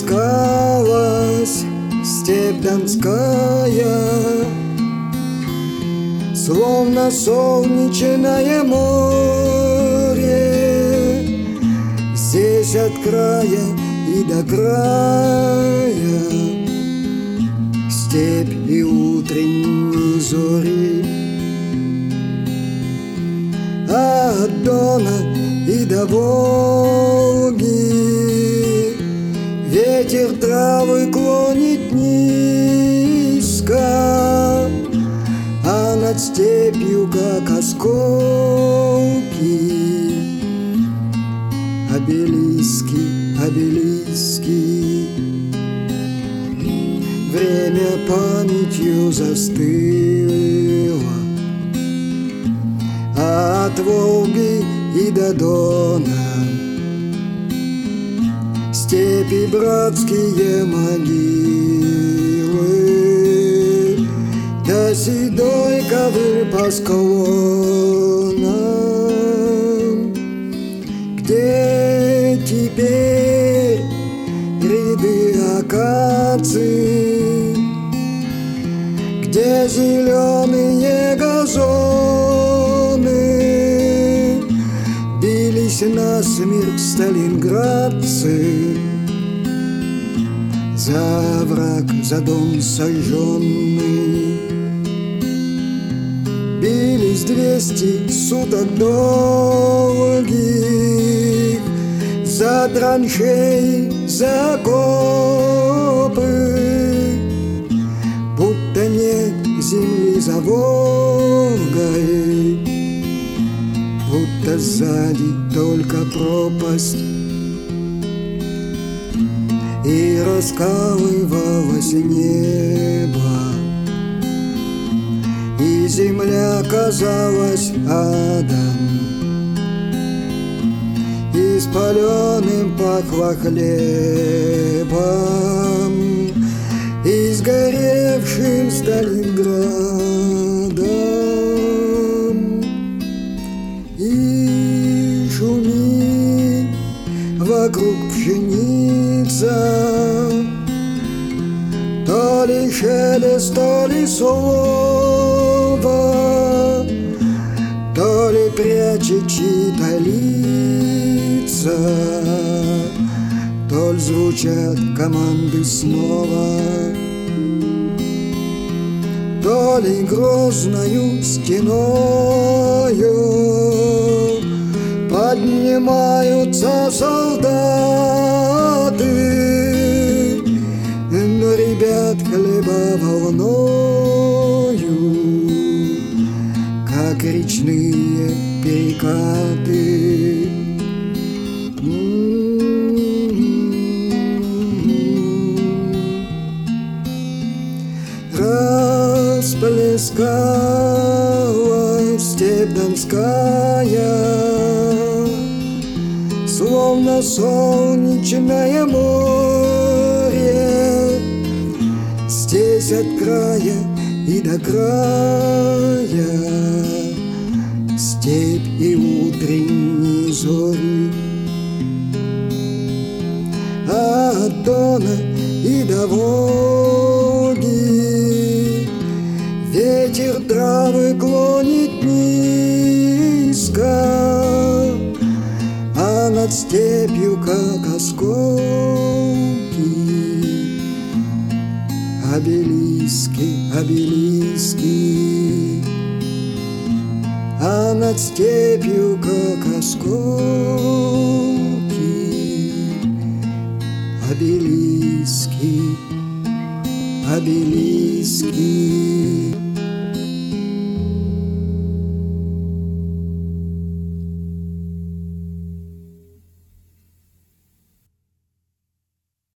расплескалась степь донская, словно солнечное море. Здесь от края и до края степь и утренние зори. От Дона и до Волги ветер травы клонит низко, а над степью, как осколки, обелиски, обелиски. Время памятью застыло, от Волги и до Дона степи братские могилы, да седой ковыль по склонам, где теперь ряды акаций, где зеленые газоны бились насмерть сталинградцы за враг, за дом сожженный. Бились 200 суток долгих за траншеи, за окопы, будто нет земли за Волгой, будто сзади только пропасть. И раскалывалось небо, и земля казалась адом, и спаленным пахло хлебом, и сгоревшим Сталинградом. И шумит вокруг пшеница, то ли шелест, то ли слово, то ли прячет чьи-то лица, то ли звучат команды снова, то ли грозною стеною поднимаются солдаты, но ребят хлеба волною, как речные перекаты. Расплескалась степь донская, словно солнечное море. Здесь от края и до края степь и утренние зори. От Дона и до Волги ветер травы клонит низко, а над степью, как осколки, обелиски, обелиски. А над степью, как осколки, обелиски, обелиски.